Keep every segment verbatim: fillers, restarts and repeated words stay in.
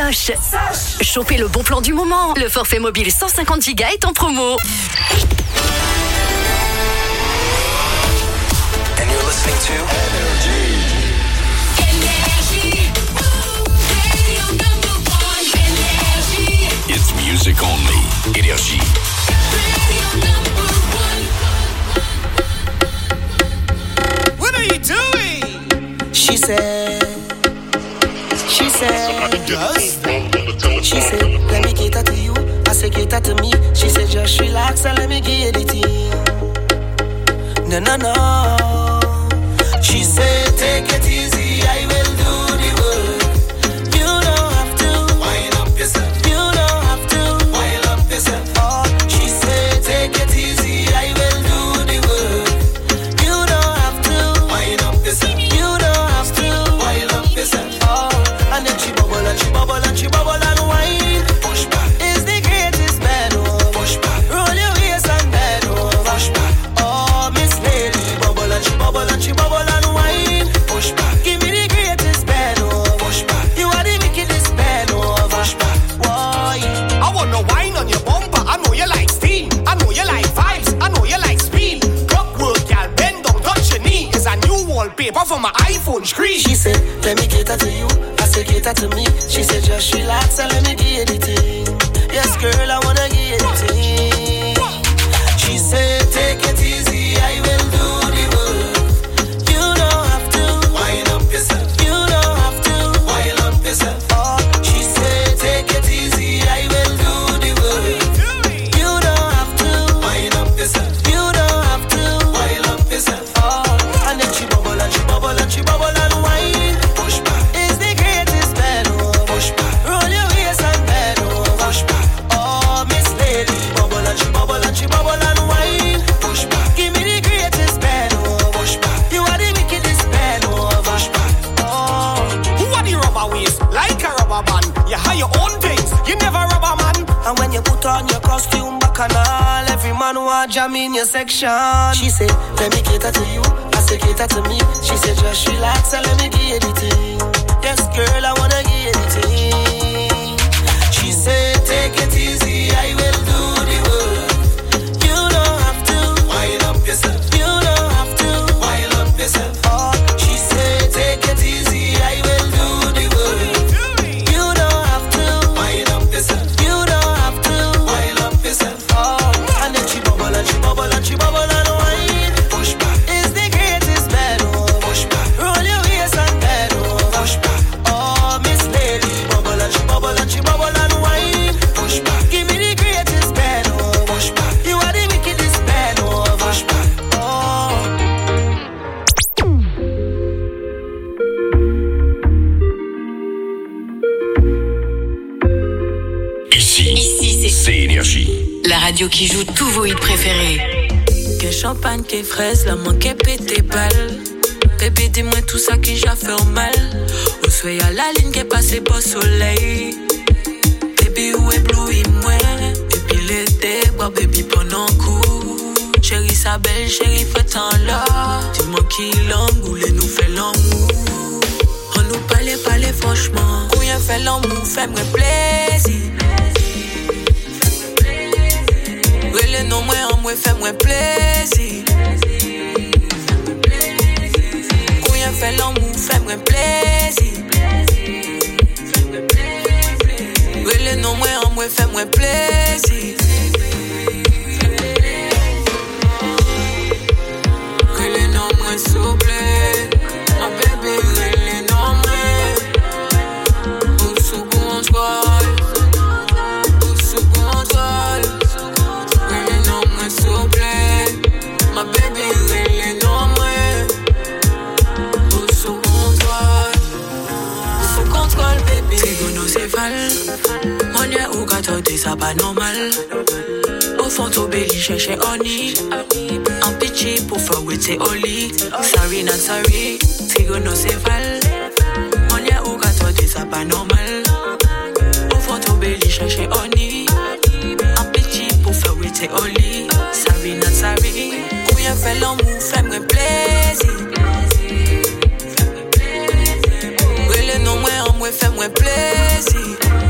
Soch. Chopez le bon plan du moment. Le forfait mobile cent cinquante giga est en promo. And you're listening to Energy. It's music only. Energy. What are you doing? She said, she said, Yes. she said, let me cater to you. I say cater to me. She said, just relax and let me give you the tea. No, no, no. She said, take it easy. I will do the work. You don't have to wind up yourself. You don't have to wind up yourself. Oh, she said, take it easy. I will do the work. You don't have to wind up yourself. You don't have to wind up yourself. Oh, and then she bubble and she bubble and she bubble and wine. Push back is the greatest bend over. Push back, roll your waist and bend over. Push back, oh Miss Lady, bubble and she bubble and she bubble and wine. Push back, give me the greatest bend over. Push back, you are the wickedest bend over. Push back, why? I want no wine on your bumper. I know you like steam. I know you like vibes. I know you like speed. Cup work, y'all bend down, touch your knee. It's a new wallpaper for my iPhone screen. She said, let me cater to you. I said, cater to me. She said, just relax and let me give you the thing. Yes, girl, I wanna give you the thing. She said, take it easy. I will do the work. You don't have to wind up yourself. You don't have to wind up yourself. Oh, she said, take it easy. I will do the work. You don't have to wind up yourself. You don't have to wind up yourself. Oh, and then she bubble and she bubble and she bubble and wine. Push back is the greatest bend over. Push back, roll your waist and bend over. Push back, oh Miss Lady, bubble and she bubble and she bubble and wine. Push back, give me the greatest bend over. Push back, you are the wickedest bend over. Push back, oh. Who are the rubber waist? Like a rubber band. You have your own things. You never rubber man. And when you put on your costume back and all, every man want jam in your section. She said, let me cater to you. I said, cater to me. She said, just relax and let me give you the thing. Yes, girl, I wanna give you the thing. She said, take it easy. I will do the work. You don't have to wind up yourself. You don't have to wind up yourself. Oh, she said, take it easy. I will do the work. You don't have to wind up yourself. You don't have to wind up yourself. Oh, and then she bubble and she bubble and she bubble and wine. Push back is the greatest bend over. Push back, roll your waist and bend over. Push back, oh Miss Lady, bubble and she bubble and she bubble and wine. Push back, give me the greatest bend over. Push back, you are the wickedest bend over. Push back, oh. Ici, Ici, c'est c'est Énergie. la radio qui joue tous vos hits préférés. Que champagne, que fraise, la main qui pété balle. Bébé, dis-moi tout ça qui j'ai fait mal. Où soit à la ligne qui est passée beau soleil. Baby, où éblouis-moi. Depuis l'été, bois baby pendant coup. Chérie, sa belle, chérie, fait en là. Dis-moi qui l'angoule et nous fait l'amour. On nous parlait, parlait franchement. Combien fait l'amour, fais-moi plaisir. Le nom moi en moi fait moi plaisir. Combien fait l'amour fait moi plaisir. Le nom moi en moi fait moi plaisir. Le nom moi souple. Ma bébé le nom moi. Tout sous contrôle. Tout sous contrôle. S'il plaît, ma baby, elle est non moins. Tout sous contrôle, sous contrôle, baby. Trigonocéphale, on y a où gâteau, ça pas normal. Au fond, au belly, chercher honey. En pitchy pour faire with c'est oli. Sorry, not sorry. Trigonocéphale, on y a où gâteau, ça pas normal. Au fond, au belly, chercher honey. En pitchy pour faire with c'est oli. Sorry, not sorry. Combien fait l'amour, fais-moi plaisir. Oui, le nom, moi, en moi, fais-moi plaisir.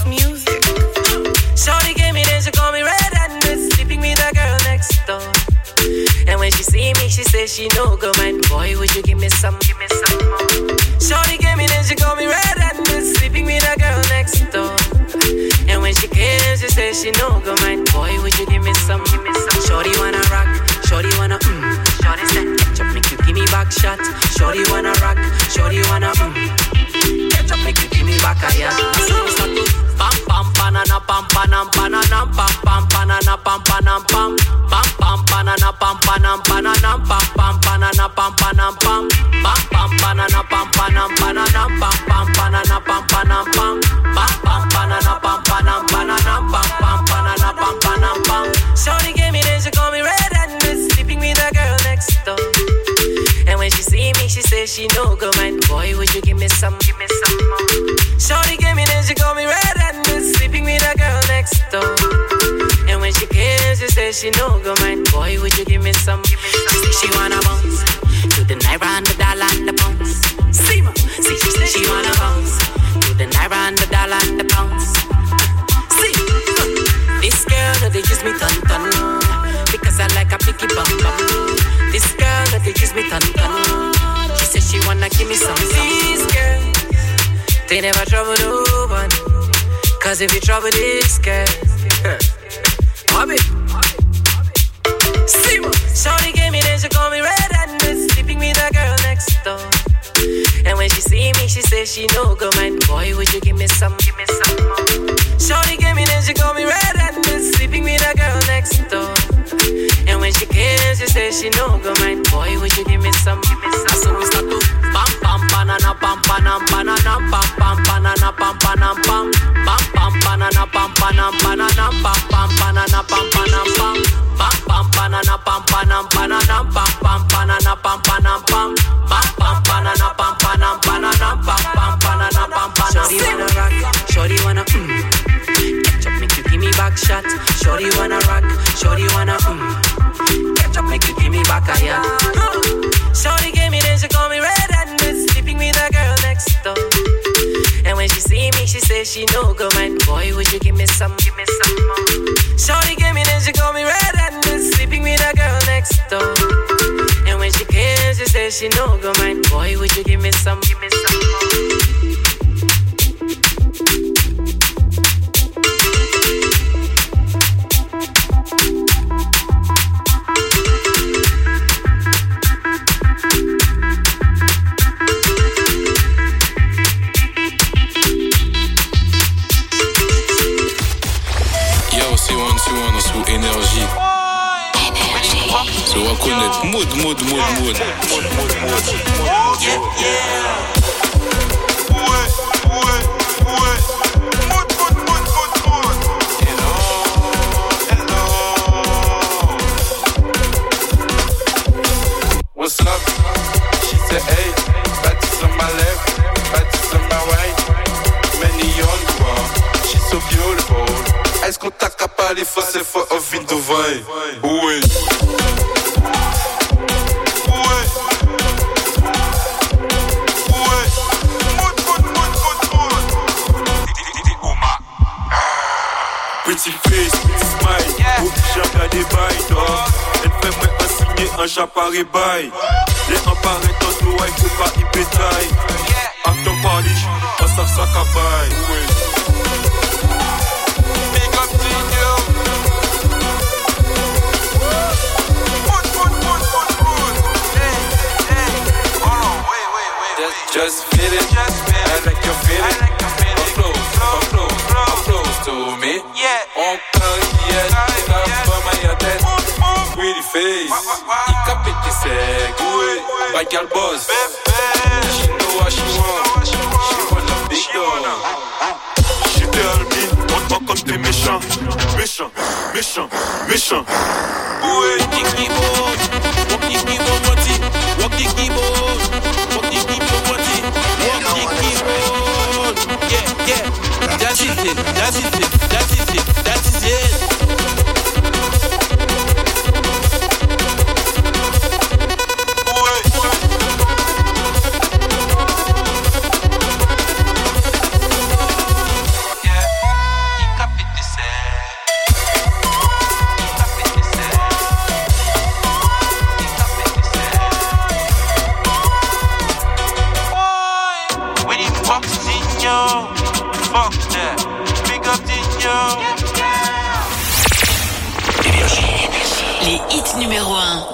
soft music. Shorty gave me then she call me red-handed, sleeping with the girl next door. And when she see me, she says she no go mind. Boy, would you give me some, give me some more? Shorty gave me then she call me red-handed, sleeping with the girl next door. And when she came, she says she no go mind. Boy, would you give me some, give me some? Shorty wanna rock, shorty wanna mm. Shorty said, ketchup make you give me back shot. Shorty wanna rock, shorty wanna mm. Ketchup make you give me back a yeah. So we start to pam pam panana pam panam pananam pam pam panana pam panam pam pam pam panana pam panam pananam pam pam panana pam panam pam pam pam panana pam panam pananam pam pam panana pam panam pam pam pam panana pam panam pananam pam pam panana pam panam pam. Shorty gave me then she call me red-handed, sleeping with the girl next door. And when she see me, she says she no go mind. Boy, would you give me some, give me some more? Shorty gave me then she call me red-handed, sleeping with the girl next door. And when she came, she says she no go mind. Boy, would you give me some, give me some? She say she wanna bounce to the naira and the dollar and the pounds. See ma, see she say she wanna bounce to the naira and the dollar and the pounds. See, this girl no they use me ton ton because I like a picky bum bum. This girl no they use me ton ton. She said she wanna give me some. These girls, they never trouble no one. Cause if you trouble this girl, Bobby. See what? Shorty gave me then she call me red-handed, sleeping with the girl next door. And when she see me, she says she no go mind. Boy, would you give me some, give me some more? Shorty gave me then she call me red-handed, sleeping with the girl next door. And when she came, she says she no go mind. Boy, would you give me some, give me some? So we start to pam pam panana pam panam panana pam pam panana pam panam pam pam pam panana pam panam panana pam pam panana pam panam pam pam pam panana pam panam panana pam pam panana pam panam pam pam pam panana pam panam panana pam pam panana pam panam. Shorty wanna rock, shorty wanna mm. Ketchup make you give me back shot. Shorty wanna rock, shorty wanna mm. Ketchup make you give me back a yeah. Shorty gave me then she call me red-handed, sleeping with the girl next door. And when she see me, she says she no go mind. Boy, would you give me some, give me some more? Shorty gave me then she call me red-handed, sleeping with the girl next door. And when she came, she says she no go mind. Boy, would you give me some, give me some more? Énergie. Se reconnaître. Mode, mode, mode, mode. Yeah, yeah. Ouais, ouais, ouais. Mode, mode, mode, mode, mode. Hello, hello. What's up? She said, hey, bâtisse on my left, bâtisse on my right. Many on the wall. She's so beautiful. Est-ce qu'on t'a capé les fausses fois au vin de vin? Oui. Pretty face, pretty smile, yeah. Oh, j'ai regardé bail, toi. Elle fait moi un signer un j'apparais bail. Les emparés dans l'eau, il faut pas y pétaille. Acteur parli, on s'en sac à bail. Big up to you. Put, put, put, put, put. Hey, hey. Hold on, wait, wait, wait. Just, just feel it. Just feel it. I like your feeling. I like your feeling. Up close, up close, up close to me. Yeah. On carrière, ça va ma tête. Pretty face, il capite que c'est good. Bad girl boss. She know what she want. She want a big dog. She tell me, on talk comme t'es méchant, méchant, méchant, méchant. Ouais. Walk the keyboard, walk the keyboard, body. Walk the keyboard, walk the keyboard, body. Walk the keyboard. Yeah, yeah. That is it. That is it. That is it. That is it. hit numéro un.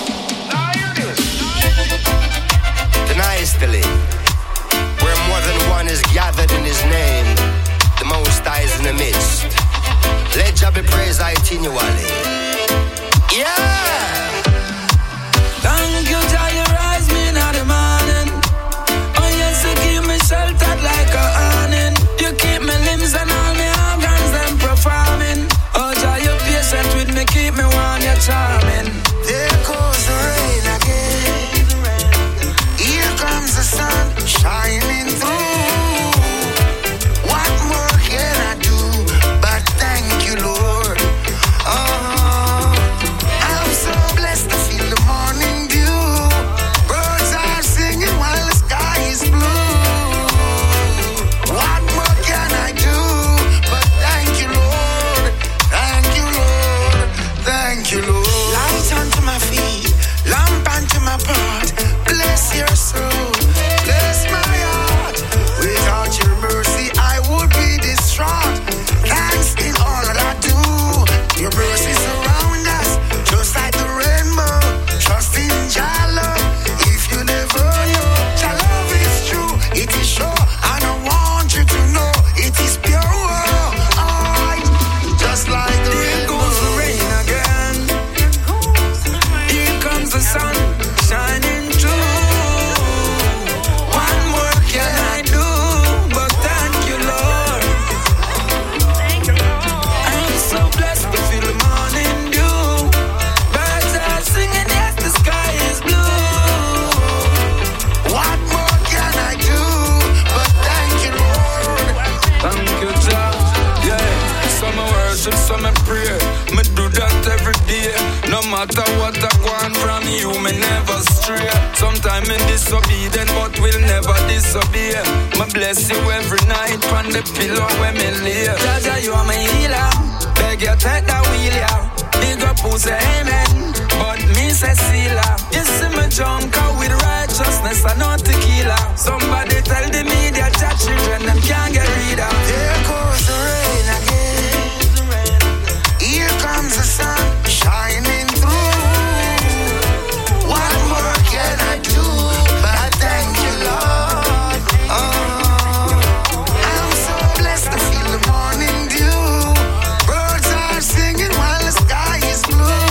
Tonightly, where more than one is gathered in his name, the Most High is in the midst. Let Jah be praised continually. Yeah! Thank you, Jah, you rise me in the morning. Oh yes, you keep me sheltered like a awning. You keep me limbs and all my organs them performing. Oh Jah, you patient with me, keep me warm, you're charming. There goes the rain again. Here comes the sun shining through. What more can I do but thank you, Lord? Oh, I'm so blessed to feel the morning dew. Birds are singing while the sky is blue. What more can I do but thank you, Lord? Thank you, Lord. Thank you, Lord. Light unto my feet, lamp unto my path. Bless your soul, bless my heart. Without your mercy, I would be distraught. Thanks in all that I do. Your mercy surround us, just like the rainbow. Trust in Jah love, if you never know. Jah love is true, it is sure, and I want you to know it is pure. Oh, just like the Here rainbow. goes the rain again. Here comes the sun shining through. What more can I do but thank you, Lord? I'm so blessed to feel the morning dew. Birds are singing, yes, the sky is blue. What more can I do but thank you, Lord? Thank you, Jah. Yeah, some I worship, some I pray. Me do that every day. No matter what I want from you, me never stray. Sometimes me disobedient, but will never disobey. Me bless you every night on the pillow where me lay. Jah, Jah, you are my healer. Beg you take the wheel, yeah. Big up who say amen, but me say sealer. You see me drunk out with righteousness and not tequila. Somebody tell the media, Jah children, them can't get rid of. There goes the rain again. Here comes the sun shining through. What more can I do but thank you, Lord? Oh, I'm so blessed to feel the morning dew. Birds are singing while the sky is blue.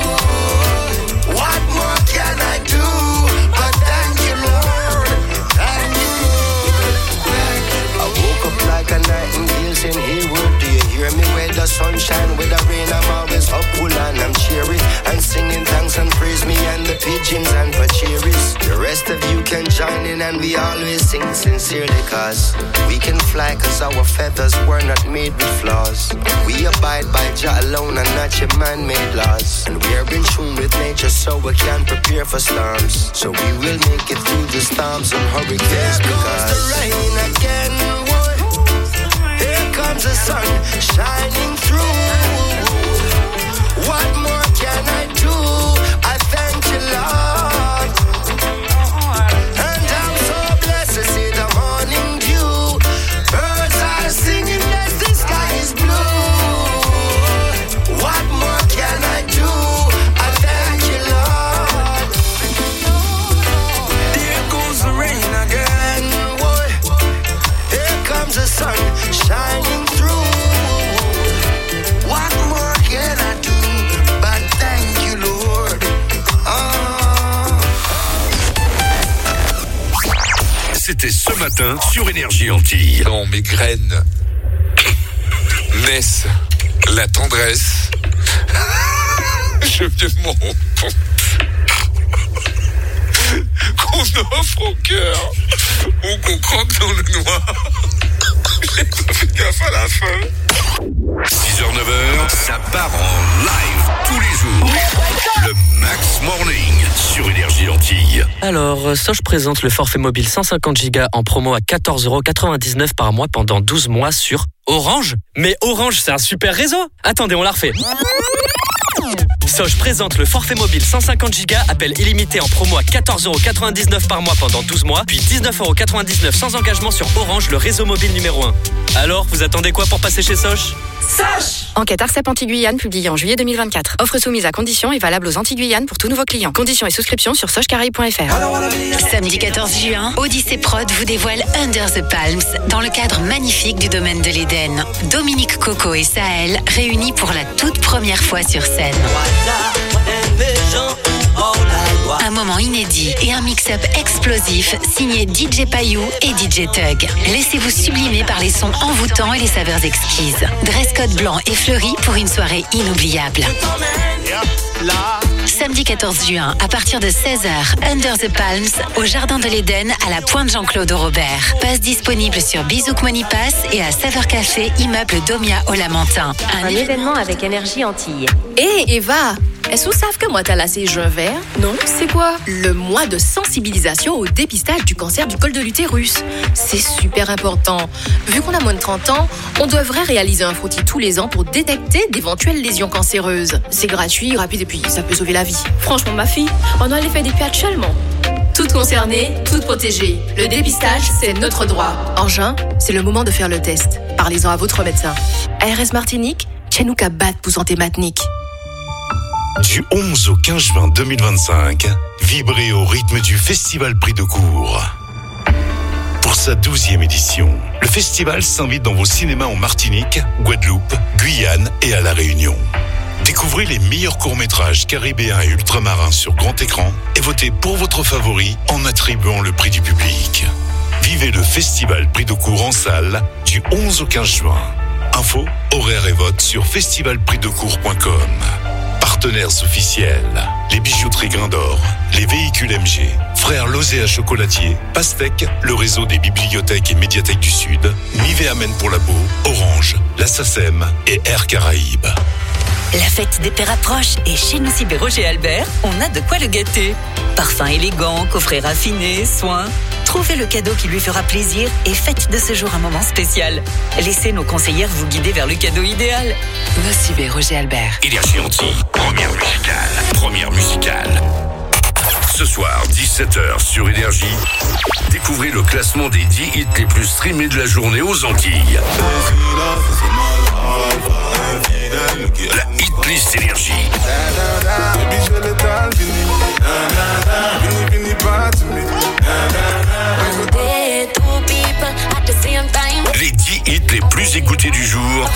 What more can I do but thank you, Lord? Thank you, Lord. Thank you. I woke up like a nightingale saying, hey, word, do you hear me? Where the sunshine, with the rain, I'm always up, full and I'm cheery. And singing thanks and praise me and the pigeons and the cherries. The rest of you can join in and we always sing sincerely, cause we can fly cause our feathers were not made with flaws. We abide by Jah alone and not your man-made laws. And we are in tune with nature so we can prepare for storms. So we will make it through the storms and hurricanes. There goes the rain again, boy. Here comes the sun shining through. What more can I do? I thank you, Lord. And I'm so blessed to see the morning dew. Birds are singing as the sky is blue. What more can I do? I thank you, Lord. Here goes the rain again. And boy, here comes the sun shining through. What more can I do but thank you, Lord? Oh. C'était ce matin sur Énergie Antilles. Dans mes graines naissent la tendresse. Je viens de mon qu'on offre au cœur ou qu'on croque dans le noir. J'ai pas fait gaffe à la fin. six heures neuf heures, ça part en live tous les jours. Le Max Morning sur Énergie Antilles. Alors, Soch présente le forfait mobile cent cinquante gigas en promo à quatorze euros quatre-vingt-dix-neuf par mois pendant douze mois sur Orange. Mais Orange, c'est un super réseau. Attendez, on la refait. Soch présente le forfait mobile cent cinquante gigas, appel illimité en promo à quatorze euros quatre-vingt-dix-neuf par mois pendant douze mois, puis dix-neuf euros quatre-vingt-dix-neuf sans engagement sur Orange, le réseau mobile numéro un. Alors, vous attendez quoi pour passer chez Soch ? Soch ! Enquête Arcep Anti-Guyane publiée en juillet deux mille vingt-quatre. Offre soumise à conditions et valable aux Anti-Guyane pour tous nouveaux clients. Conditions et souscription sur soch caraïbes point f r. Samedi quatorze juin, Odyssey Prod vous dévoile Under the Palms dans le cadre magnifique du domaine de l'Éden. Dominique Coco et Sahel réunis pour la toute première fois sur scène. Un moment inédit et un mix-up explosif signé D J Payou et D J Tug. Laissez-vous sublimer par les sons envoûtants et les saveurs exquises. Dress code blanc et fleuri pour une soirée inoubliable. Samedi quatorze juin, à partir de seize heures, Under the Palms, au Jardin de l'Éden, à la Pointe Jean-Claude Robert. Passe disponible sur Bizouk Money Pass et à Saveur Café, immeuble Domia au Lamentin. Un, Un événement avec Énergie Antilles. Hé, hey, Eva, est-ce que vous savez que moi t'as lassé juin vert? Non, c'est quoi? Le mois de sensibilisation au dépistage du cancer du col de l'utérus. C'est super important. Vu qu'on a moins de trente ans, on devrait réaliser un frottis tous les ans pour détecter d'éventuelles lésions cancéreuses. C'est gratuit, rapide et puis ça peut sauver la vie. Franchement, ma fille, on a les fait des pieds actuellement. Toutes concernées, toutes protégées. Le dépistage, c'est notre droit. En juin, c'est le moment de faire le test. Parlez-en à votre médecin. A R S Martinique, Tchenouka Bat pour santé matnique. Du onze au quinze juin deux mille vingt-cinq, vibrez au rythme du Festival Prix de Cour. Pour sa douzième édition, le festival s'invite dans vos cinémas en Martinique, Guadeloupe, Guyane et à La Réunion. Découvrez les meilleurs courts-métrages caribéens et ultramarins sur grand écran et votez pour votre favori en attribuant le prix du public. Vivez le Festival Prix de Cour en salle du onze au quinze juin. Info, horaires et vote sur festival prix de cour point com. Partenaires officiels, les bijouteries Grain d'Or, les véhicules M G, Frères Lozé à Chocolatier, Pastèque, le réseau des bibliothèques et médiathèques du Sud, Nivea-Men pour la peau, Orange, la SACEM et Air Caraïbes. La fête des pères approche et chez nous Cyber Roger Albert, on a de quoi le gâter. Parfum élégant, coffret raffiné, soins. Trouvez le cadeau qui lui fera plaisir et faites de ce jour un moment spécial. Laissez nos conseillères vous guider vers le cadeau idéal. Nos Cyber Roger Albert. Énergie Antilles, première musicale. Première musicale. Ce soir, dix-sept heures sur Énergie, découvrez le classement des dix hits les plus streamés de la journée aux Antilles. La Hitlist Énergie. Les dix hits les plus écoutés du jour.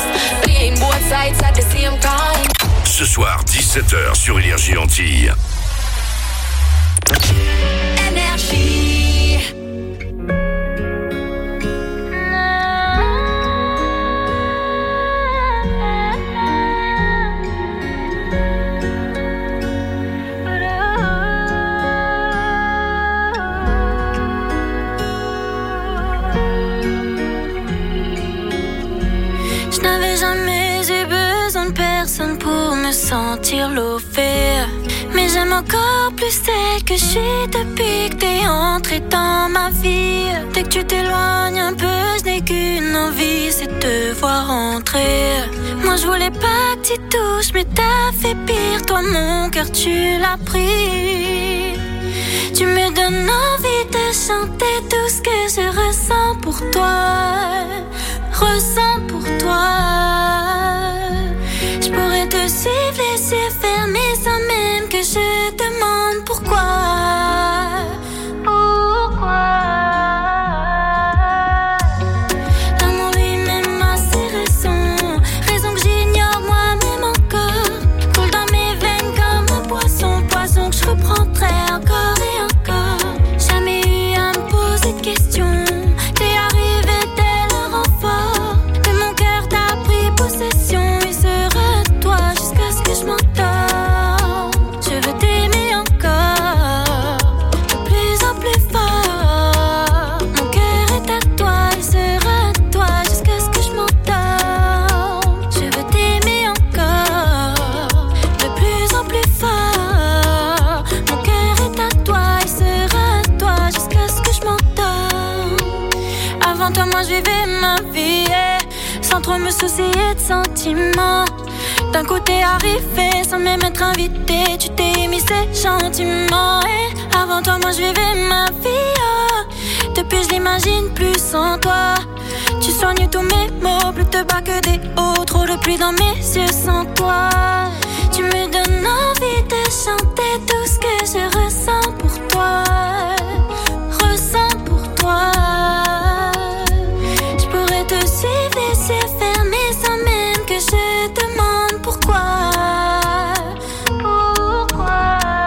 Ce soir, dix-sept heures sur Énergie Antilles. Énergie. Je n'avais jamais eu besoin de personne pour me sentir lovée. Mais j'aime encore plus celle que je suis depuis que t'es entré dans ma vie. Dès que tu t'éloignes un peu, je n'ai qu'une envie, c'est de te voir entrer. Moi je voulais pas que tu touches, mais t'as fait pire. Toi mon cœur tu l'as pris. Tu me donnes envie de chanter tout ce que je ressens pour toi. Ressens pour toi. Je pourrais te suivre les yeux fermés sans même que je demande pourquoi. Pourquoi? L'amour lui-même a ses raisons, raisons que j'ignore moi-même encore. Coule dans mes veines comme un poisson, poisson que je reprendrai encore et encore. Jamais eu à me poser de questions. T'es arrivé tel un renfort. De mon cœur t'as pris possession. Il sera de toi jusqu'à ce que je m'entende. Je veux t'aimer encore, de plus en plus fort. Mon cœur est à toi, il sera de toi jusqu'à ce que je m'entende. Je veux t'aimer encore, de plus en plus fort. Mon cœur est à toi, il sera de toi jusqu'à ce que je m'entende. Avant toi, moi je vivais ma vie, eh, sans trop me soucier de sentiments. D'un coup t'es arrivé sans même être invité. Tu t'es émissé gentiment. Et avant toi moi je vivais ma vie oh. Depuis je l'imagine plus sans toi. Tu soignes tous mes mots, plus de bas que des hauts. Trop de pluie dans mes yeux sans toi. Tu me donnes envie de chanter tout ce que je ressens pour toi. Ressens pour toi. Je pourrais te suivre les yeux fermés sans même que je demande pourquoi. Pourquoi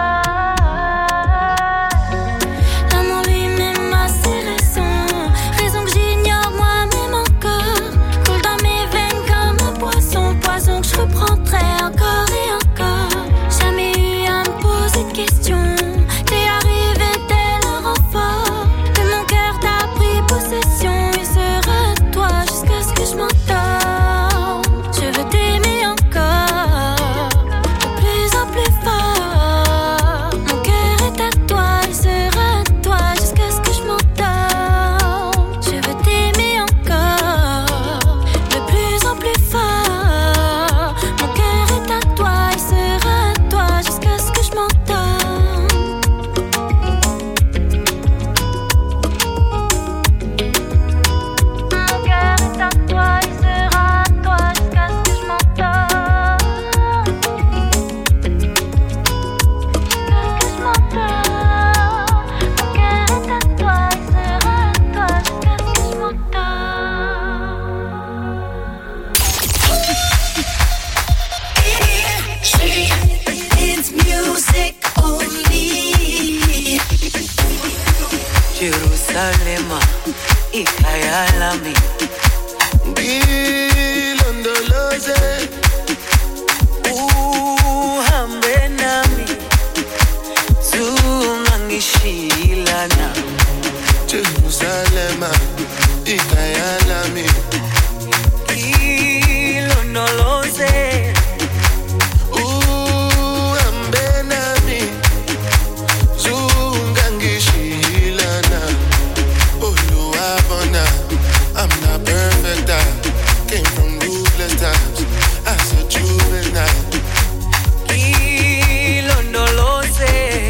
l'amour lui-même a ses raisons. Raisons que j'ignore moi-même encore. Coule dans mes veines comme un poisson. Poison que je reprendrai encore et encore. Jamais eu à me poser de questions. T'es arrivé tel un renfort. De mon cœur t'as pris possession. Il sera toi jusqu'à ce que je m'entende. Je veux t'aimer encore, de plus en plus fort. Mon cœur est à toi, il sera à toi jusqu'à ce que je m'entende. Je veux t'aimer encore, de plus en plus fort. Mon cœur est à toi, il sera à toi jusqu'à ce que je m'entende. Mon cœur est à toi, il sera à toi jusqu'à ce que je m'entende. Jusqu'à ce que je m'entende. Mon cœur est à toi, il sera à toi jusqu'à ce que je m'entende. It's music only. Jerusalem, ikayalami. Ilondoloze, uhambe nami, zungangishilana. Jerusalem, ikayalami. Ilondoloze, uhambe nami, zungangishilana. Oluwabona, I'm not perfect, I came from ruthless times as a juvenile. ilondoloze,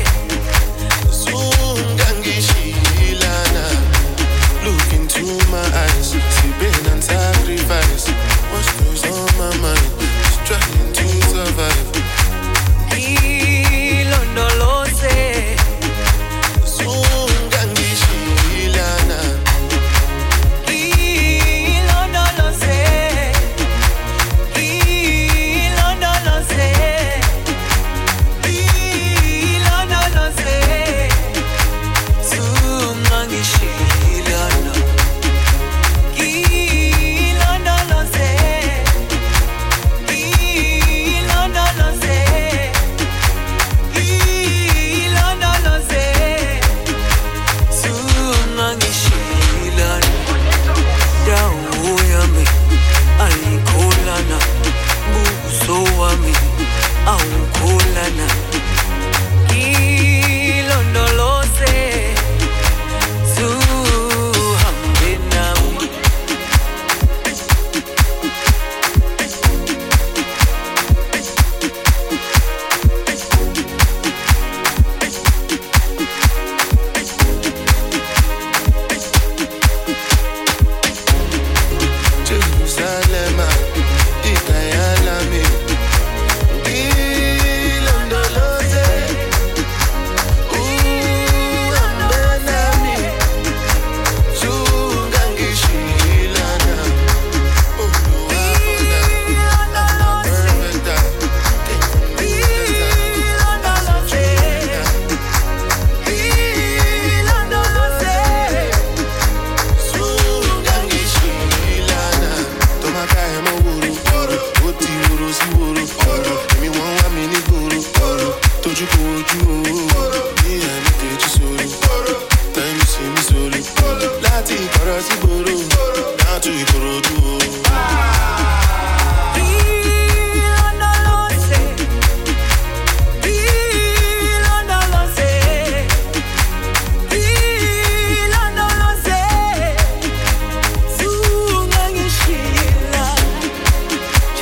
Zungangishilana. Look into my eyes, see pain and sacrifice. What goes on my mind, just trying to survive. ilondoloze, Zungangishilana. ilondoloze, ilondoloze, ilondoloze, zungangishilana. Ilondoloze, ilondoloze.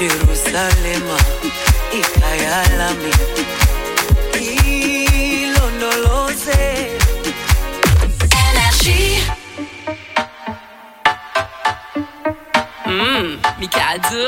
Jerusalema ikayalami ilondoloze Energy. Mmm, Mikado.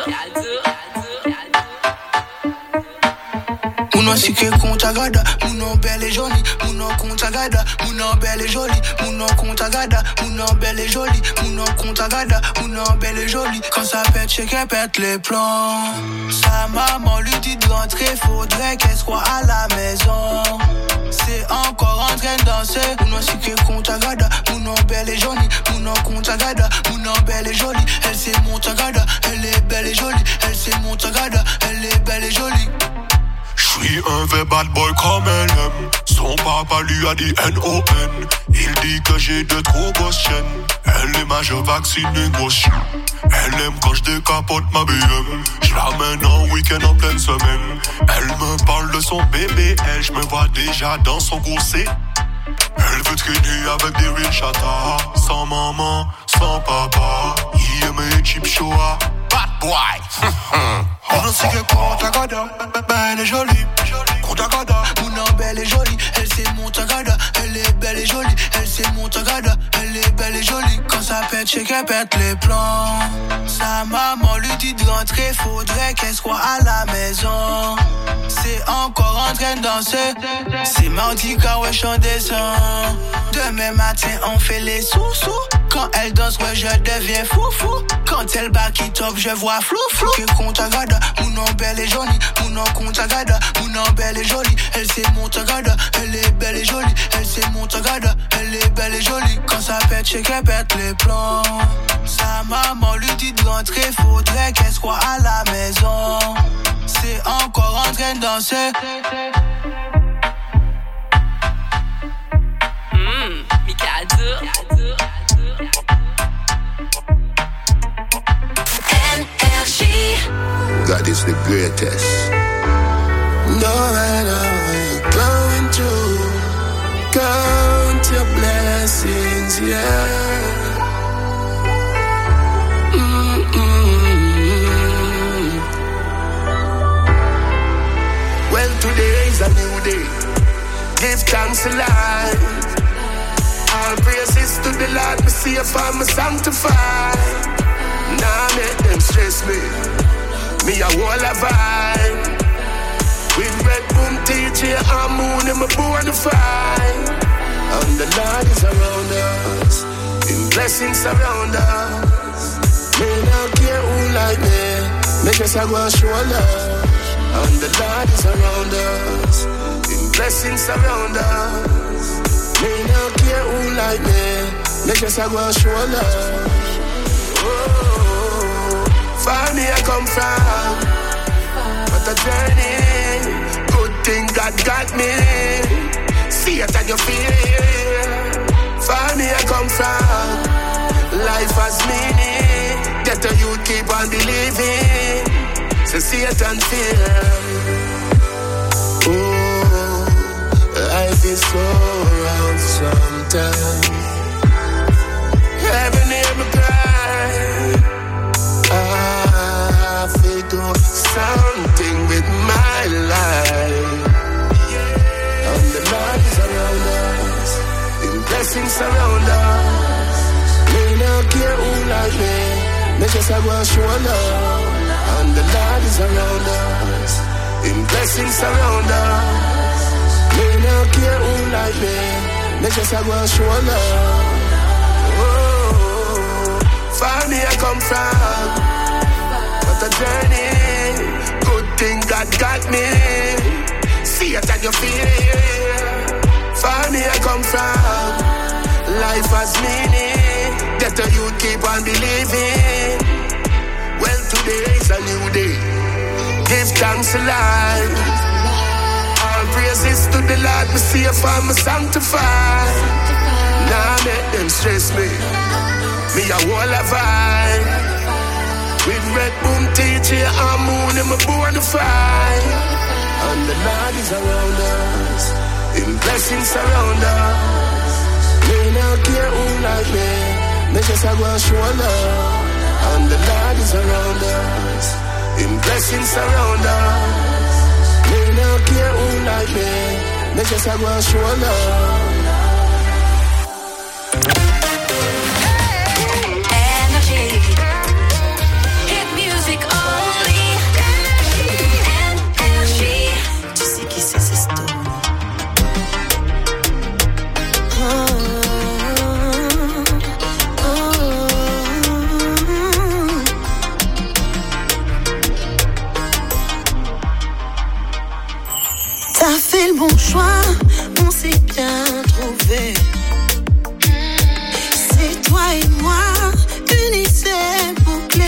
Mounon si que conta gada, mounon belle et jolie, mounon conta gada, mounon belle et jolie, mounon conta gada, mounon belle et jolie, mounon conta gada, mounon belle et jolie. Quand ça pète, c'est qu'elle pète les plombs. Sa maman lui dit de rentrer, faudrait qu'elle soit à la maison. C'est encore en train de danser, mounon si que conta gada, mounon belle et jolie, mounon conta gada, mounon belle et jolie. Elle c'est monta gada, elle est belle et jolie, elle c'est monta gada, elle est belle et jolie. J'suis un vrai bad boy comme elle aime. Son papa lui a dit N O N. Il dit que j'ai de trop grosses chaînes. Elle est majeure vaccinée grosse chien. Elle aime quand j'décapote ma B M. J'lamène en week-end en pleine semaine. Elle me parle de son bébé. Elle, j'me vois déjà dans son gousset. Elle veut traîner avec des real chatas. Sans maman, sans papa. Il aime les cheap shows. Bad boy. On sait que conta gada, belle et jolie. Conta gada, mounon belle et jolie. Elle c'est monta gada, elle est belle et jolie. Elle c'est monta gada, elle est belle et jolie. Quand ça pète, c'est qu'elle pète les plombs. Sa maman lui dit de rentrer, faudrait qu'elle soit à la maison. C'est encore en train de danser. C'est mardi quand ouais j'en descends. Demain matin on fait les sous-sous. Quand elle danse ouais je deviens fou-fou. Quand elle bat qui top je vois flou-flou. Que conta gada, mounon belle et jolie, mounon conta gada, mounon belle et jolie. Elle c'est monta gada, elle est belle et jolie. Elle c'est monta gada, elle est belle et jolie. Quand ça pète, c'est qu'elle pète les plombs. Sa maman lui dit de rentrer, faudrait qu'elle soit à la maison. C'est encore en train de danser. Mmm, Mikado. Energy. God is the greatest. No matter what you're going through, count your blessings, yeah. Mm-mm. Well, today is a new day. Give thanks to life. All praises to the Lord, me safe and me sanctified. Nah, make them stress me. Me a wall of vibe. With red boom teach you and moon in my born to fight. And the Lord is around us. In blessings surround us. Me not care who like me. Make us a go and show love. And the Lord is around us. In blessings surround us. Me not care who like me. Make us a go and show love. Far me I come from, but a journey. Good thing God got me. See it and you feel it. Far me I come from, life has meaning. Get the youth keep on believing. So see it and feel. Oh, life is so rough sometimes. Heaven hear me cry. I feel do something with my life. And the Lord is around us. In blessings surround us. Me not care who like me. Me just a go and show love. And the Lord is around us. In blessings surround us. Me not care who like me. Me just a go and show love. Far me I come from, but a journey. Good thing God got me. See it and you feel it. Far me I come from, life has meaning. Get the youth keep on believing. Well, today is a new day. Give thanks to life. All praises to the Lord, me safe and me sanctified. Nah, make them stress me. Me a wall of vibe. With red boom teach you and moon in my born to fight. And the Lord is around us. In blessings surround us. Me not care who like me. Me just a go and show love. And the Lord is around us. In blessings blessings surround us. Me no care who like me. Me just a go and show love. T'as fait le bon choix, on s'est bien trouvé. C'est toi et moi, unis c'est bouclé.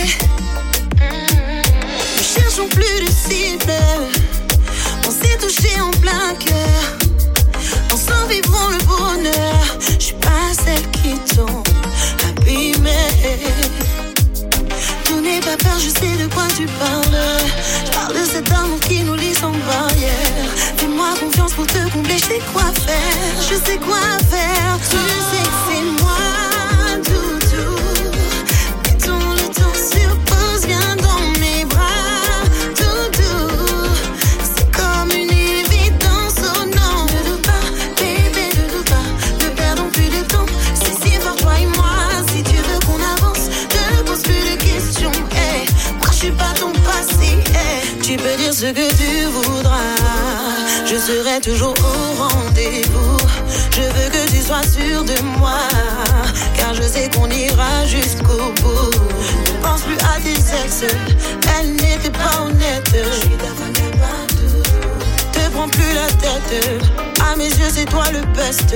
Ne cherchons plus de cible, on s'est touché en plein cœur. Ensemble vivons le bonheur, je suis pas celle qui tombe abîmée. Tout n'est pas peur, je sais de quoi tu parles. Je parle de cet amour qui nous lie sans barrière. Fais-moi confiance pour te combler, je sais quoi faire. Je sais quoi faire. Tu sais que c'est moi, tout, tout. Mettons le temps sur pause, viens dans mes bras, tout, tout. C'est comme une évidence, oh non. Ne doute pas, bébé, ne doute pas. Ne perdons plus de temps, c'est si fort toi et moi. Si tu veux qu'on avance, ne pose plus de questions, hey. Moi je suis pas ton passé, hey. Tu peux dire ce que tu voudras, je serai toujours au rendez-vous. Je veux que tu sois sûr de moi, car je sais qu'on ira jusqu'au bout. Ne pense plus à tes ex, elle n'était pas honnête. Je suis ta femme, y'a pas tout. Te prends plus la tête, à mes yeux c'est toi le best.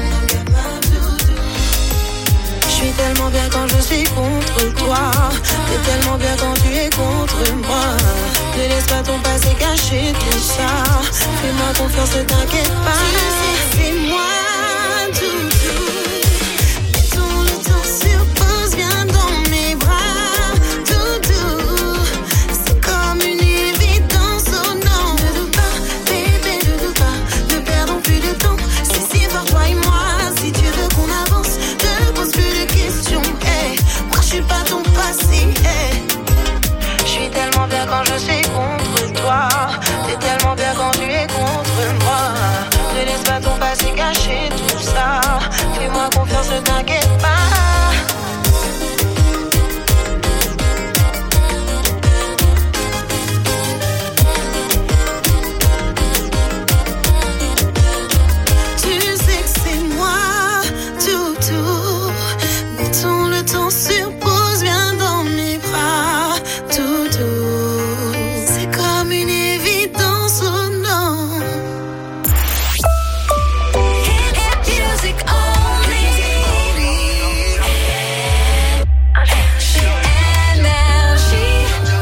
Je suis tellement bien quand je suis contre toi. T'es tellement bien quand tu es contre moi. Ne laisse pas ton passé cacher tout ça. Fais-moi confiance, ne t'inquiète pas. C'est moi, tout, tout. Mettons le temps sur pause, viens dans mes bras, tout, tout. C'est comme une évidence, oh non. Ne doute pas, bébé, ne doute pas. Ne perdons plus de temps, c'est si fort toi et moi. Si tu veux qu'on avance, ne pose plus de questions, hey. Moi je suis pas ton passé, hey. Je suis tellement bien quand je suis contre toi. T'es tellement bien quand tu es contre moi. Ne laisse pas ton passé cacher tout ça. Fais-moi confiance, ne t'inquiète pas. Sur pause, viens dans mes bras, tout doux. C'est comme une évidence, oh non. Music only. Energy.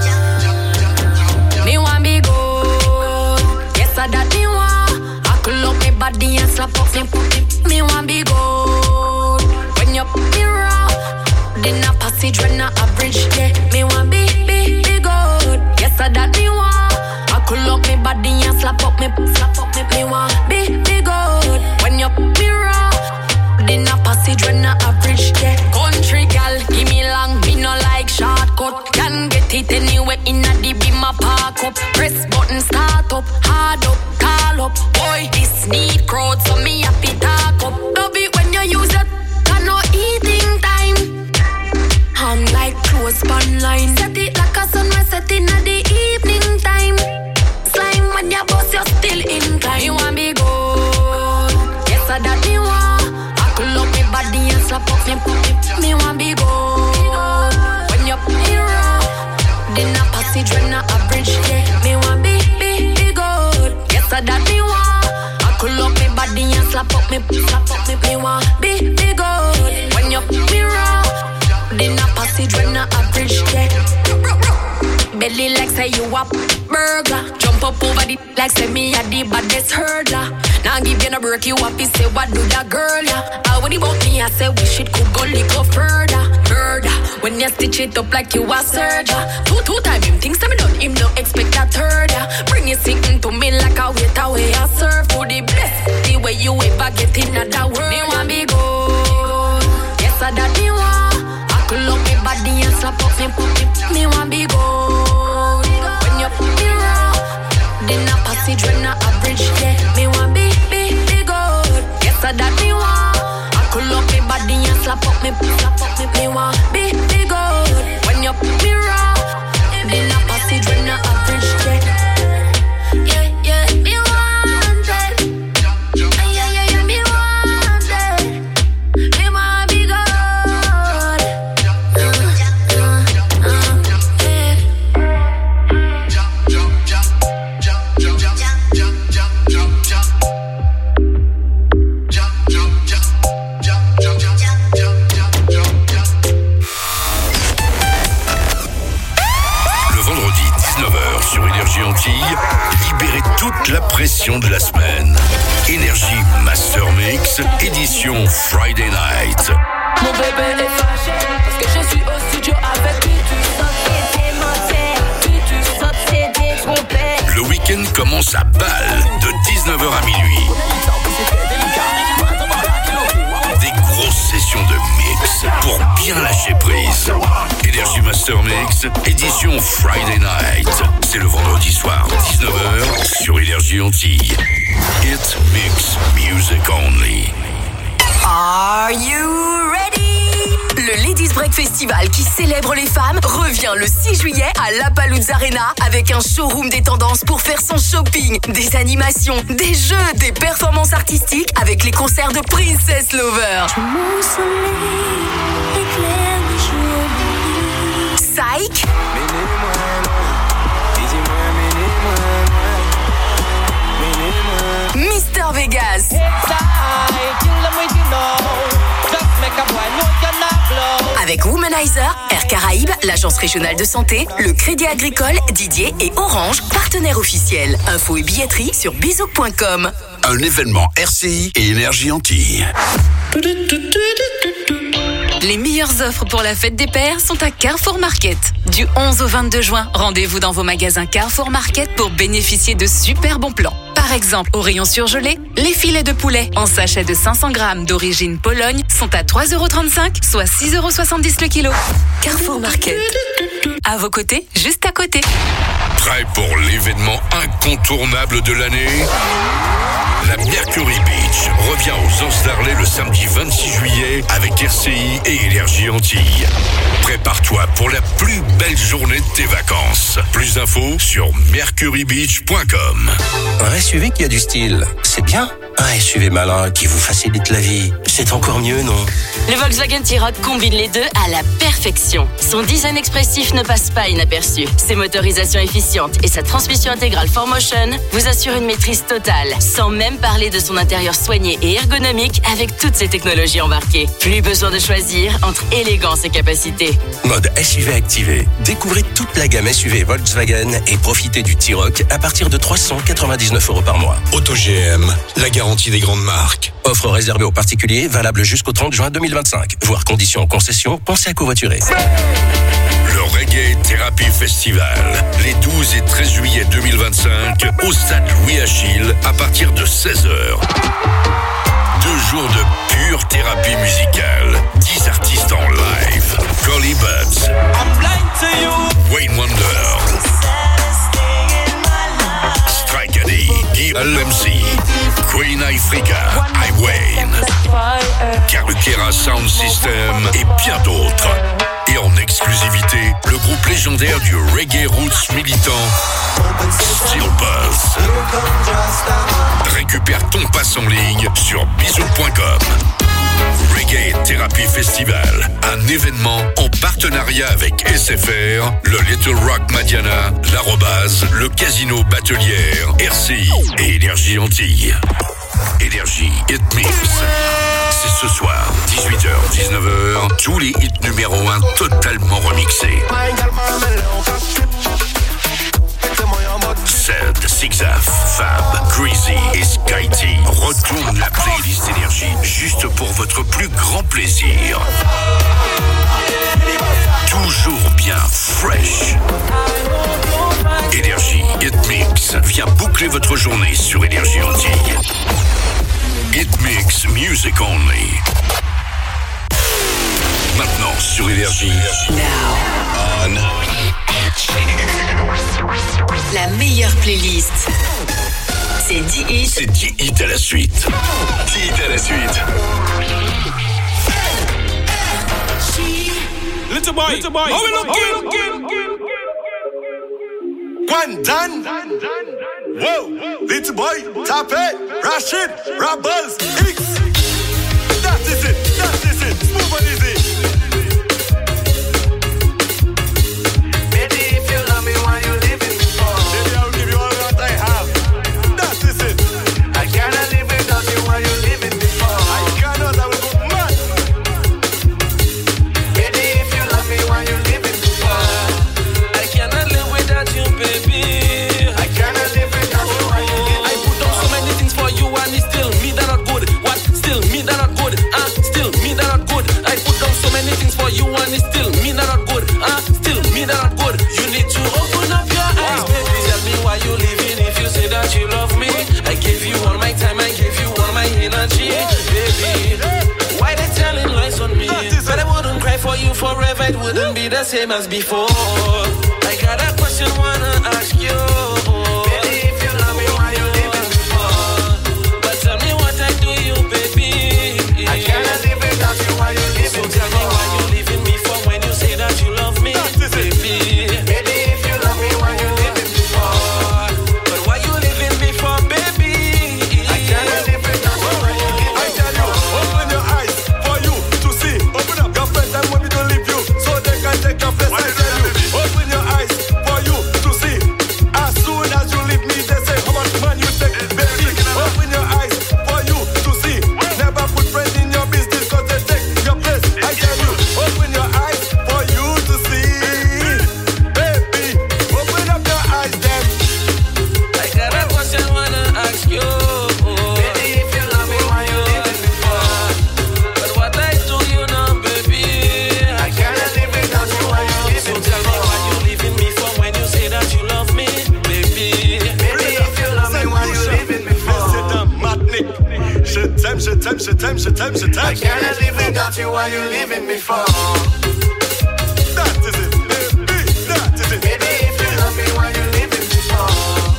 Me want be good. Yes, I that me want. I could love me body and slap up me puppy. Me want be good. When you put me wrong. In a passage when I a bridge, yeah. Me want be, be, be good. Yes, I that me want. I could lock me body and slap up me, slap up me. Me want be, be good. When you put me raw. In a passage when I a bridge, yeah. Country gal, give me long, me no like shortcut. Can get it anywhere in a the beam a park up. Press button, start up, hard up, call up. Boy, this need crowd, so me happy talk up. Love it when you use it, got no eating time. Hang like clothes span line. Set it like a sunrise set in at the evening time. Slime when you bust, you're still inclined. Me want be good. Yes, I that me want. I could love me body and slap up me puppy. Me want be good. When you put me raw. Then a passage when I a bridge, yeah. Me want be, be, be good. Yes, I that me want. I could love me body and slap up me, slap up me. Me want be, be good. When you put me raw. Then a passage when I a bridge, yeah. Belly like say you a burglar. Jump up over the like say me a the baddest hurdler. Now give you no break, you happy say what do that girl, yeah. I when about me I say wish it could go little further. Murder, when you stitch it up like you a surgeon. Two, two time him thinks I'm done, him no expect a third, yeah. Bring it sitting to me like a wait away I serve for the best. The way you ever get in that world. Me want be good. Yes, I that me want. Could love me body and slap up me puppy. Me want be good. When you sur Énergie Antilles, libérez toute la pression de la semaine. Énergie Master Mix, édition Friday Night. Mon bébé est fâché parce que je suis au studio avec lui. Le week-end commence à balle de dix-neuf heures à minuit. Des grosses sessions de mix pour bien lâcher prise. Énergie Master Mix, édition Friday Night. C'est le vendredi soir, dix-neuf heures, sur Énergie Antilles. It Mix Music Only. Are you ready? Le Ladies Break Festival qui célèbre les femmes revient le six juillet à La Palooza Arena avec un showroom des tendances pour faire son shopping, des animations, des jeux, des performances artistiques avec les concerts de Princess Lover. Psych, Mister Vegas, avec Womanizer, Air Caraïbes, l'agence régionale de santé, le Crédit Agricole, Didier et Orange, partenaires officiels. Infos et billetterie sur bisouk point com. Un événement R C I et Énergie Antilles. Les meilleures offres pour la fête des pères sont à Carrefour Market. Du onze au vingt-deux juin, rendez-vous dans vos magasins Carrefour Market pour bénéficier de super bons plans. Par exemple, au rayon surgelé, les filets de poulet en sachet de cinq cents grammes d'origine Pologne sont à trois euros trente-cinq, soit six euros soixante-dix le kilo. Carrefour Market. À vos côtés, juste à côté. Prêt pour l'événement incontournable de l'année ? La Mercury Beach revient aux Anses d'Arlay le samedi vingt-six juillet avec R C I et Énergie Antilles. Prépare-toi pour la plus belle journée de tes vacances. Plus d'infos sur mercury beach point com. Un S U V qui a du style, c'est bien. Un S U V malin qui vous facilite la vie, c'est encore mieux, non? Le Volkswagen T-Roc combine les deux à la perfection. Son design expressif ne passe pas inaperçu. Ses motorisations efficientes et sa transmission intégrale four motion vous assurent une maîtrise totale, sans même parler de son intérieur soigné et ergonomique avec toutes ses technologies embarquées. Plus besoin de choisir entre élégance et capacité. Mode S U V activé. Découvrez toute la gamme S U V Volkswagen et profitez du T-Roc à partir de trois cent quatre-vingt-dix-neuf euros par mois. Auto G M, la garantie des grandes marques. Offre réservée aux particuliers, valable jusqu'au trente juin deux mille vingt-cinq. Voir conditions en concession, pensez à covoiturer. Le Reggae Therapy Festival, les douze et treize juillet deux mille vingt-cinq, au stade Louis-Achille, à partir de seize heures. Deux jours de pure thérapie musicale. dix artistes en live. Collie Buds, Wayne Wonder, Strike Addy, Guy L M C, Queen Africa, I Wayne, Carluquera Sound System et bien d'autres. Et en exclusivité, le groupe légendaire du reggae roots militant, Steel Pulse. Récupère ton pass en ligne sur bisouk point com. Reggae Therapy Festival, un événement en partenariat avec S F R, le Little Rock Madiana, l'Arrobase, le Casino Batelière, R C I et Énergie Antilles. Énergie Hit Mix. C'est ce soir, dix-huit heures dix-neuf heures, tous les hits numéro un totalement remixés. Zed, Zigzaf, Fab, Greasy et Sky T retournent la playlist Énergie juste pour votre plus grand plaisir. Toujours bien fresh. Énergie Hit Mix vient boucler votre journée sur Énergie Antilles. Hit Mix Music Only. Maintenant sur Énergie. On. La meilleure playlist. C'est dix hits. C'est dix hits à la suite. dix hits à la suite. Little boy, little boy, how we looking? One done. Whoa, little boy, tap it, Rashid, Rebels, X. That is it, that is it. Smooth and easy. Baby, if you love me, why you leaving me for? Baby, I'll give you all that I have. That is it. I cannot live without you, why you leaving me for? I cannot, I will go mad. Baby, if you love me, why you leaving me for? I cannot live without you, baby. night wouldn't be the same as before. I got a question wanna ask you. Baby, if you love me, why you leaving me for? But tell me what I do you, baby. I cannot live without you, why you leaving me for? So tell me why you leaving me for when you say that you love me, baby. Baby, if you love me, why you leaving me for? But why you leaving me for, baby? I cannot live without you, why you leaving me for? I tell you, open your eyes for you to see. Open up your friends and money to leave you, so they can take your place. I tell you, open your eyes for you to see. As soon as you leave me, they say how much man you take, baby. Open your eyes for you to see. Never put friends in your business, cause they take your place. I tell you, open your eyes for you to see. Baby, open up your eyes then. I got a question wanna ask you. Baby, if you love me, why you leaving me for? But what I do you know, baby, I cannot live without you, why you leaving me for? So tell me why you leaving me for when you say that you love me, baby. Baby, if you love me, why you leaving me for? C'est un matnik. Je t'aime, je t'aime, je t'aime, je t'aime, je t'aime. I cannot live without you, why you leaving me for? That is it, baby, that is it. Baby, if you love me, why you leaving me for?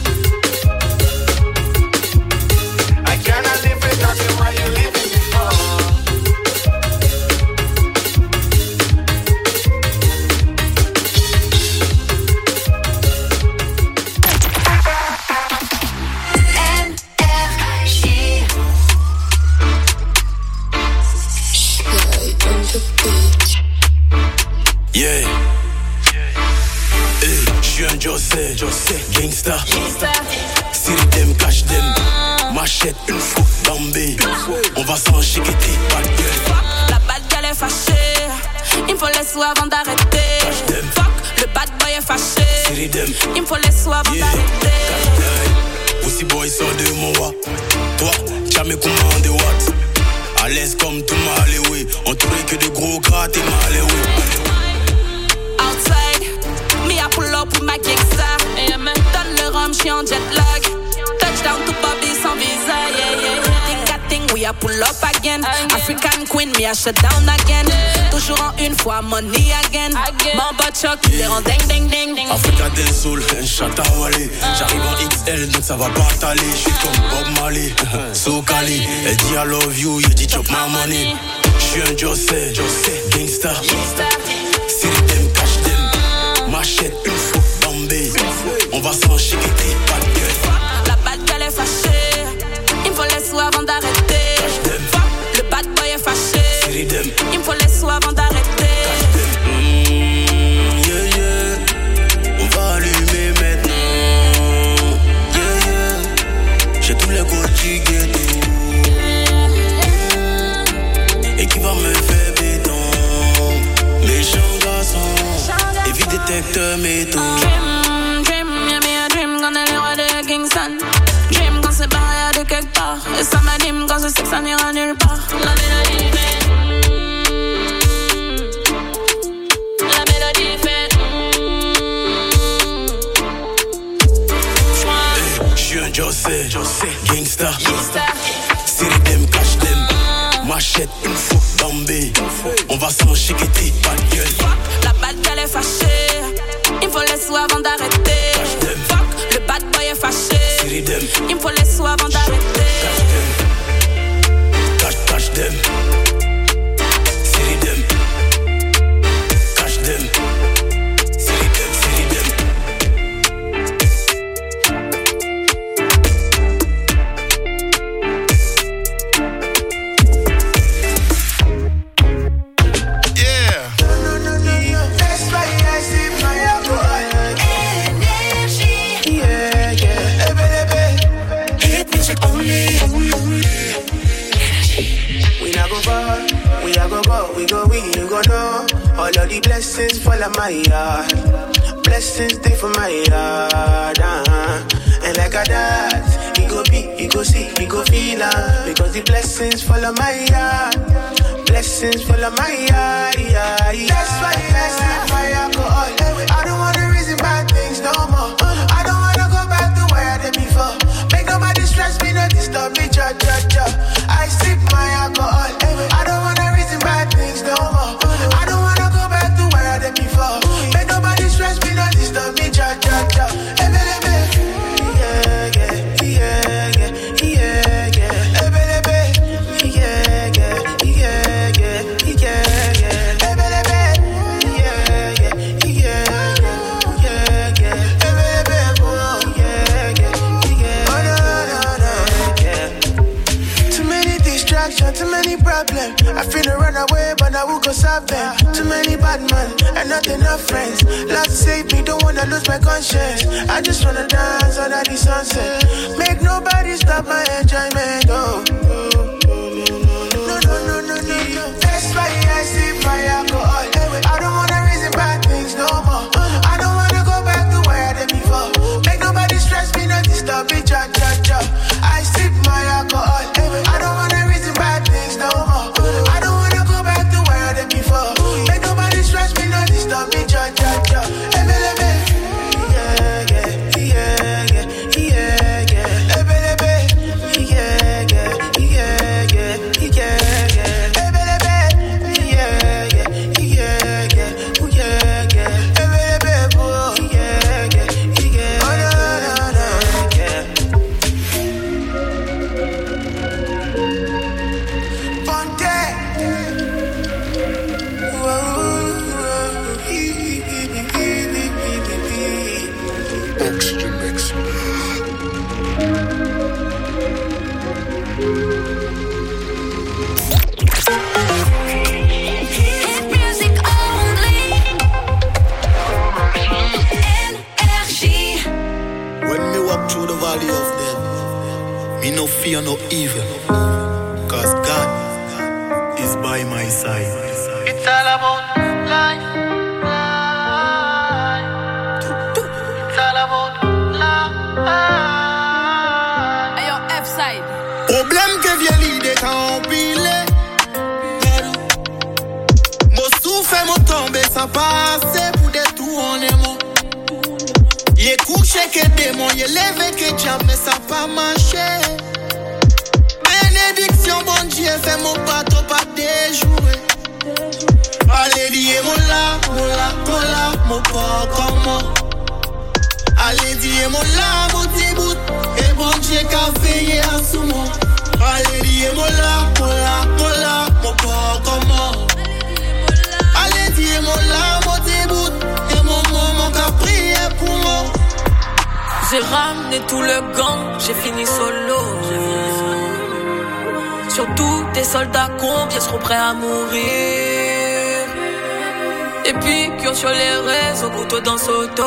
I cannot live without you, why you leaving me for? Yeah. Hey, j'suis un José, José, gangsta. Style them, cash them. Machette, une fois, Bambé. On va s'en chiqueter, pas de gueule. La bad girl est fâchée. Il me faut les sous avant d'arrêter. Fuck, le bad boy est fâché. Il me faut les sous avant d'arrêter. Pussy boy sort de mon wa. Toi, jamais commandé what? À l'aise comme tout mal, oui. Entouré que de gros gras, t'es mal, oui. Outside, me I pull up with my gangsta. Yeah, man. Donne le rhum, j'suis en jet lag. Touchdown to Bobby sans visa. Yeah, yeah, yeah. Think I think we a pull up again. again. African queen, me I shut down again. Yeah. Toujours en une fois, money again. Mon bot choc, il les rend ding ding ding ding. Africa del Soul, un chata Wally. J'arrive en X L, donc ça va pas t'aller. J'suis comme Bob Marley, so Cali. Elle dit I love you, il dit chop my money. J'suis un José, José, gangsta. C'est les them, cash them. Machette, une fois, Bambé. On va s'en chiqueter, pas de gueule. La bad girl est fâchée. Il me faut les sous avant d'arrêter. Fuck, le bad boy est fâché. Il me faut les sous avant d'arrêter. Mmh, yeah, yeah. On va allumer maintenant. Yeah, yeah. J'ai tous les goûts du ghetto. Et qui va me faire béton. Méchant garçon. Évite détecteur métaux. Dream, dream, y'a mis un dream quand elle est roi de Kingston. Dream quand c'est barrière de quelque part. Et ça m'anime quand je sais que ça n'ira nulle part. La mélodie fait. La mélodie fait. J'suis un José, José, gangsta. C'est les dem, cash dem. Machette, une fois, Bambé. On va s'en chiqueter, pas de gueule. La bad girl est fâchée. Il me faut les sous avant d'arrêter. Fuck, le bad boy est fâché. Il me faut les sous avant d'arrêter. Cash, cash them. C'est les dem. Cash them. C'est les dem, c'est les dem. We go, we, you go know. All of the blessings fall on my yard. Blessings stay for my yard. Uh-huh. And like a that, he go be, he go see, he go feel uh, because the blessings fall on my yard. Blessings fall on my yard. Yeah, yeah. That's why I sip my alcohol. I don't wanna reason bad things no more. I don't wanna go back to where I did before. Make nobody stress me, no disturb me, cha cha cha. I sip my alcohol. I don't wanna reason bad things no more. I don't wanna go back to where problem. I finna run away, but I will go solve them. Too many bad men and not enough friends. Love save me, don't wanna lose my conscience. I just wanna dance under the sunset. Make nobody stop my enjoyment. Oh, no, no, no, no, no, no. That's why I sip my alcohol. I don't wanna reason bad things no more. I don't wanna go back to where I did before. Make nobody stress me, not disturb me, cha cha cha. I sip my alcohol. I don't wanna reason bad things no more. I don't wanna go back to where I did before. Make nobody stress me, not disturb me, cha cha cha. Ebe lebe, yeah yeah yeah yeah yeah yeah. Ebe lebe, yeah yeah yeah yeah yeah. Ebe lebe, yeah yeah yeah yeah yeah yeah. Ebe lebe, oh yeah yeah yeah. Oh no no no yeah. Ponte. Oxygen mix. When me walk through the valley of death, me no fear no evil, cause God is by my side. It's all about life. It's all about life. Ayo, F-side. Problème que vient l'idée quand on pile. Mon souffle, mon tombé, ça passe pour des tours en émo. Y'a couché que démon, y'a levé que diable, mais ça pas marché. Bénédiction, bon Dieu, fait mon bateau pas déjouer. Allez, dis mon là, mon là, mon là, mon corps comment. Allez, dis mon là, mon petit bout, et bon Dieu qu'a veillé à sous moi. Allez, dis mon là, mon là, mon là, mon corps comment. Allez, dis mon là, mon petit bout, et mon maman qu'a prié pour moi. J'ai ramené tout le gang, j'ai fini solo. Surtout des soldats combien seront prêts à mourir. Et puis qui ont sur les réseaux couteau dans Soto.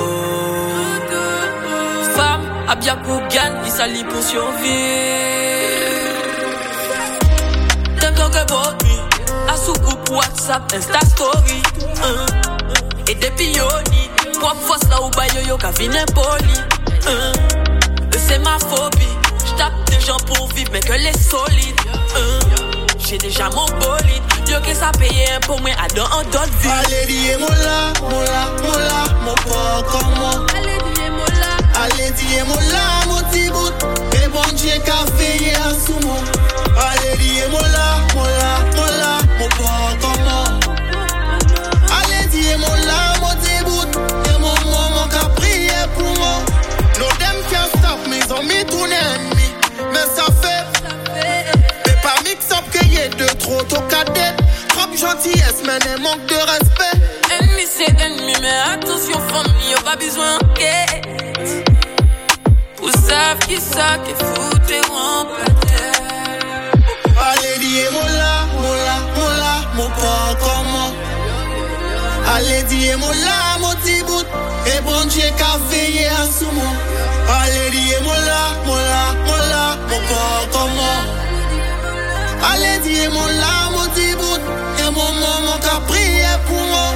Femme, à bien pour gagne, il s'allie pour survivre. T'aimes donc que Bobby, à sous-groupe WhatsApp, Insta Story. Hein. Et des pioniers, pour force là où bayoyo qu'a fini impoli. Hein. C'est ma phobie. J'tape des gens pour vivre, mais que les solides. Hein. J'ai déjà mon bolide. Dieu que ça paye un pour moi à dans un d'autres vies. Allez, dis mon là, mon là, mon là, mon porc comme moi. Allez, dis mon là. Allez, dis mon là, mon petit bout. Et bon Dieu qu'a veillé à sous moi. Allez, dis mon là, mon là, mon là, mon porc comme moi. Allez, dis mon là, mon petit bout. Et mon maman qu'a prié pour moi. No them can't stop me, ils ont mis tout l'ennemi. Mais ça fait, mais pas mix up qu'il y ait de trop tôt cadet. Trop gentillesse, mais un manque de respect. Ennemi c'est ennemi, mais attention famille, y'a pas besoin d'enquête. Vous savez qui ça, qui fout et rempêter. Allez, dis mon là, mon là, mon là, mon porc comment. Allez, dis mon là, mon petit bout. Et bon Dieu qu'a veillé à sous moi. Allez, dis mon là, mon là, mon là, mon porc comment. Allez, dis mon là, mon petit bout. Et mon maman qu'a prié pour moi.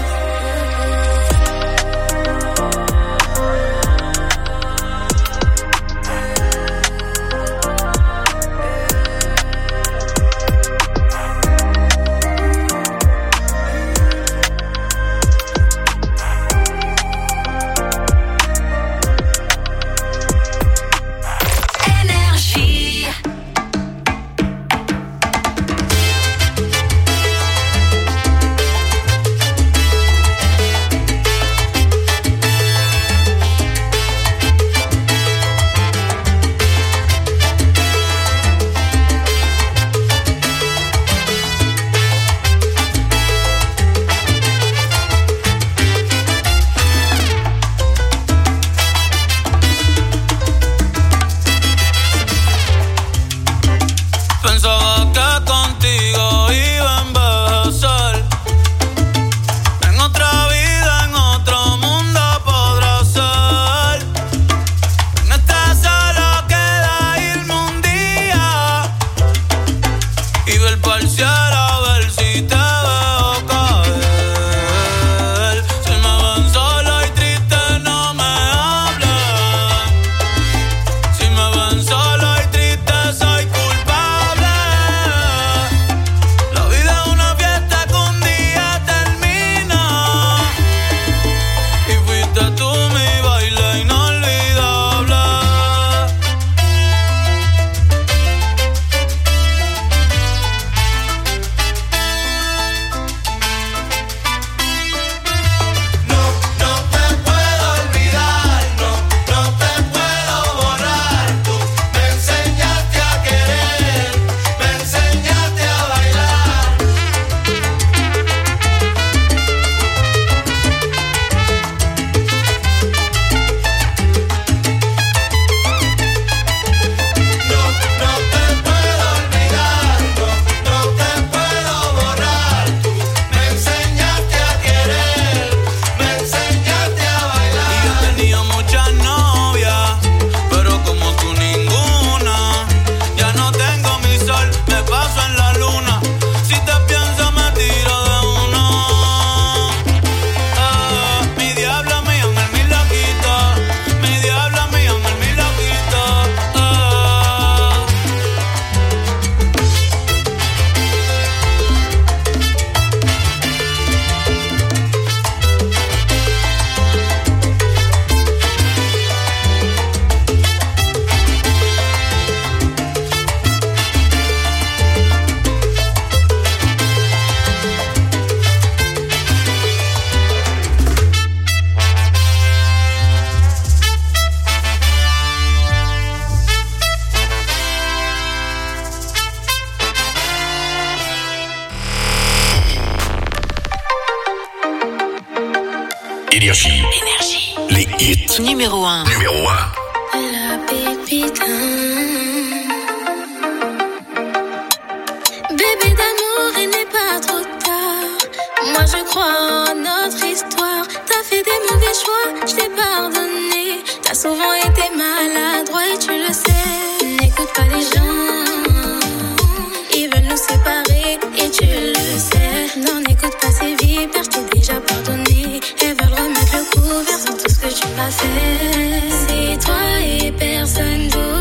Énergie. Énergie. Les hits. Numéro un. Numéro un. La pépite. Bébé d'amour, il n'est pas trop tard. Moi je crois en notre histoire. T'as fait des mauvais choix, je t'ai pardonné. T'as souvent été maladroit et tu le sais. N'écoute pas les gens, ils veulent nous séparer et tu le sais. Non, n'écoute pas ces vipères, je t'ai déjà pardonné. Elles veulent remettre le couvert sur tout ce que tu m'as fait. C'est toi et personne d'autre.